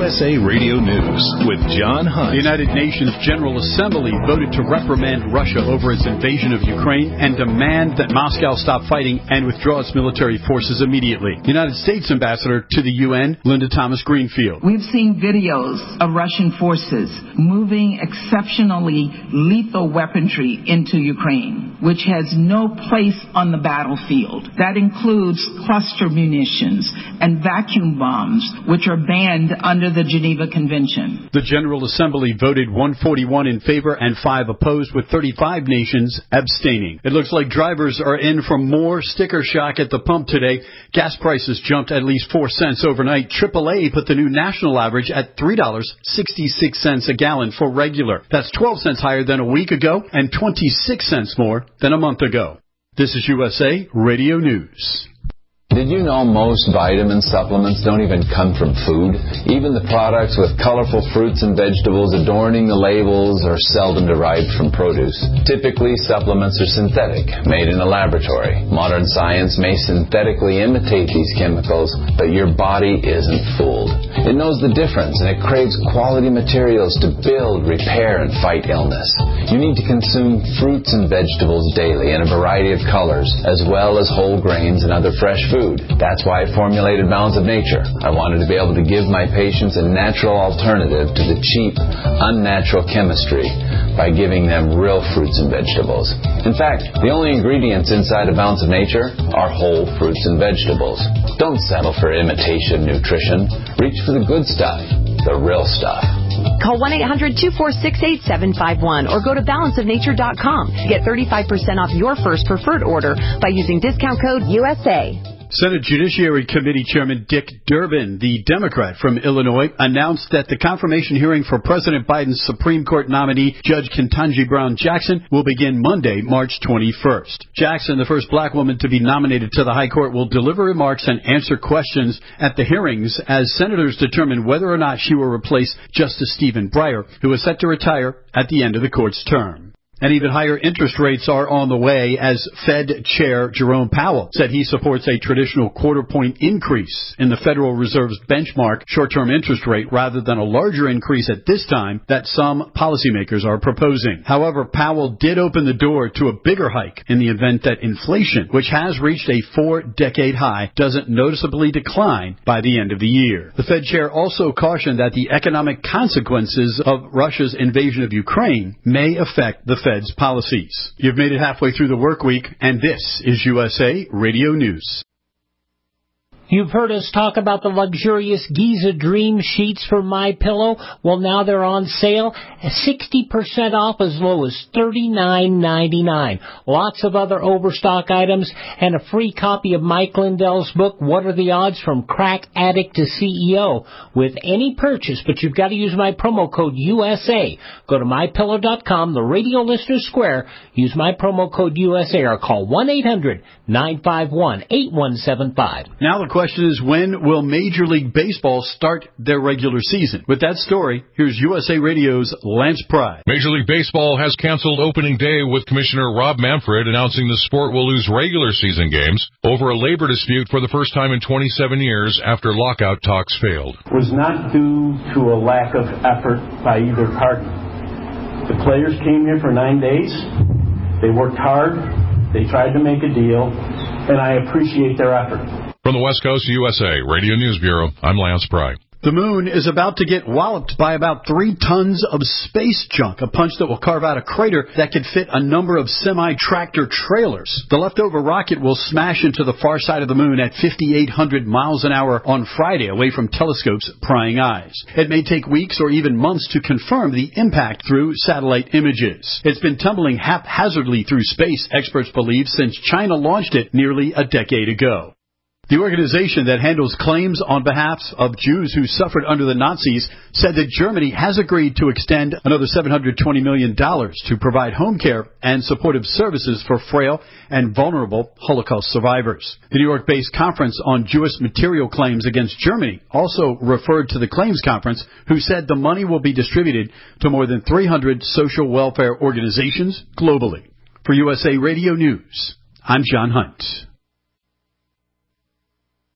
USA Radio News with John Hunt. The United Nations General Assembly voted to reprimand Russia over its invasion of Ukraine and demand that Moscow stop fighting and withdraw its military forces immediately. United States Ambassador to the UN, Linda Thomas-Greenfield. We've seen videos of Russian forces moving exceptionally lethal weaponry into Ukraine, which has no place on the battlefield. That includes cluster munitions and vacuum bombs, which are banned under the Geneva Convention. The General Assembly voted 141 in favor and 5 opposed, with 35 nations abstaining. It looks like drivers are in for more sticker shock at the pump today. Gas prices jumped at least 4 cents overnight. AAA put the new national average at $3.66 a gallon for regular. That's 12 cents higher than a week ago and 26 cents more than a month ago. This is USA Radio News. Did you know most vitamin supplements don't even come from food? Even the products with colorful fruits and vegetables adorning the labels are seldom derived from produce. Typically, supplements are synthetic, made in a laboratory. Modern science may synthetically imitate these chemicals, but your body isn't fooled. It knows the difference, and it craves quality materials to build, repair, and fight illness. You need to consume fruits and vegetables daily in a variety of colors, as well as whole grains and other fresh food. That's why I formulated Balance of Nature. I wanted to be able to give my patients a natural alternative to the cheap, unnatural chemistry by giving them real fruits and vegetables. In fact, the only ingredients inside of Balance of Nature are whole fruits and vegetables. Don't settle for imitation nutrition. Reach for the good stuff, the real stuff. Call 1-800-246-8751 or go to balanceofnature.com to get 35% off your first preferred order by using discount code USA. Senate Judiciary Committee Chairman Dick Durbin, the Democrat from Illinois, announced that the confirmation hearing for President Biden's Supreme Court nominee, Judge Ketanji Brown Jackson, will begin Monday, March 21st. Jackson, the first black woman to be nominated to the High Court, will deliver remarks and answer questions at the hearings as senators determine whether or not she will replace Justice Stephen Breyer, who is set to retire at the end of the court's term. And even higher interest rates are on the way as Fed Chair Jerome Powell said he supports a traditional quarter-point increase in the Federal Reserve's benchmark short-term interest rate rather than a larger increase at this time that some policymakers are proposing. However, Powell did open the door to a bigger hike in the event that inflation, which has reached a 4-decade high, doesn't noticeably decline by the end of the year. The Fed Chair also cautioned that the economic consequences of Russia's invasion of Ukraine may affect the Fed's policies. You've made it halfway through the work week, and this is USA Radio News. You've heard us talk about the luxurious Giza Dream sheets from MyPillow. Well, now they're on sale, 60% off as low as $39.99. Lots of other overstock items and a free copy of Mike Lindell's book, What Are the Odds from Crack Addict to CEO, with any purchase, but you've got to use my promo code USA. Go to MyPillow.com, the Radio Listener Square, use my promo code USA, or call 1-800-951-8175. Now the question is, when will Major League Baseball start their regular season? With that story, here's USA Radio's Lance Pry. Major League Baseball has canceled opening day with Commissioner Rob Manfred announcing the sport will lose regular season games over a labor dispute for the first time in 27 years after lockout talks failed. Was not due to a lack of effort by either party. The players came here for 9 days. They worked hard. They tried to make a deal, and I appreciate their effort. From the West Coast USA Radio News Bureau, I'm Lance Pry. The moon is about to get walloped by about 3 tons of space junk, a punch that will carve out a crater that could fit a number of semi-tractor trailers. The leftover rocket will smash into the far side of the moon at 5,800 miles an hour on Friday, away from telescopes' prying eyes. It may take weeks or even months to confirm the impact through satellite images. It's been tumbling haphazardly through space, experts believe, since China launched it nearly a decade ago. The organization that handles claims on behalf of Jews who suffered under the Nazis said that Germany has agreed to extend another $720 million to provide home care and supportive services for frail and vulnerable Holocaust survivors. The New York-based Conference on Jewish Material Claims Against Germany also referred to the claims conference, who said the money will be distributed to more than 300 social welfare organizations globally. For USA Radio News, I'm John Hunt.